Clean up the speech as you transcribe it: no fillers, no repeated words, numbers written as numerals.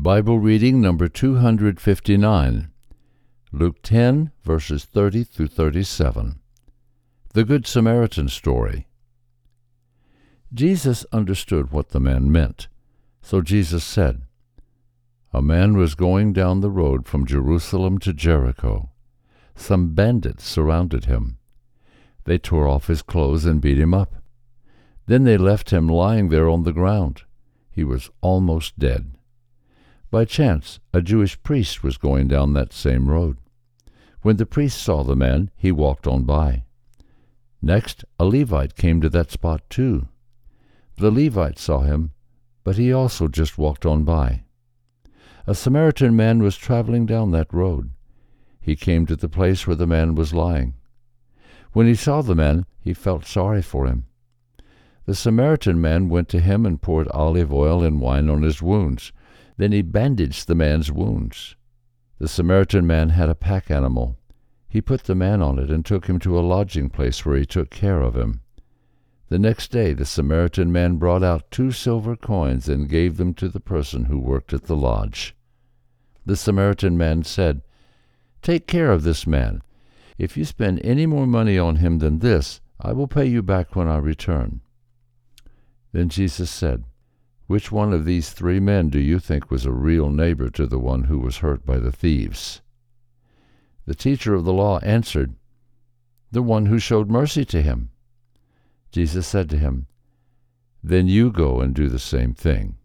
Bible reading number 259, Luke 10, verses 30 through 37. The Good Samaritan story. Jesus understood what the man meant, so Jesus said, "A man was going down the road from Jerusalem to Jericho. Some bandits surrounded him. They tore off his clothes and beat him up. Then they left him lying there on the ground. He was almost dead. By chance, a Jewish priest was going down that same road. When the priest saw the man, he walked on by. Next, a Levite came to that spot too. The Levite saw him, but he also just walked on by. A Samaritan man was traveling down that road. He came to the place where the man was lying. When he saw the man, he felt sorry for him. The Samaritan man went to him and poured olive oil and wine on his wounds. Then he bandaged the man's wounds. The Samaritan man had a pack animal. He put the man on it and took him to a lodging place where he took care of him. The next day the Samaritan man brought out 2 silver coins and gave them to the person who worked at the lodge. The Samaritan man said, "Take care of this man. If you spend any more money on him than this, I will pay you back when I return." Then Jesus said, "Which one of these 3 men do you think was a real neighbor to the one who was hurt by the thieves?" The teacher of the law answered, "The one who showed mercy to him." Jesus said to him, "Then you go and do the same thing."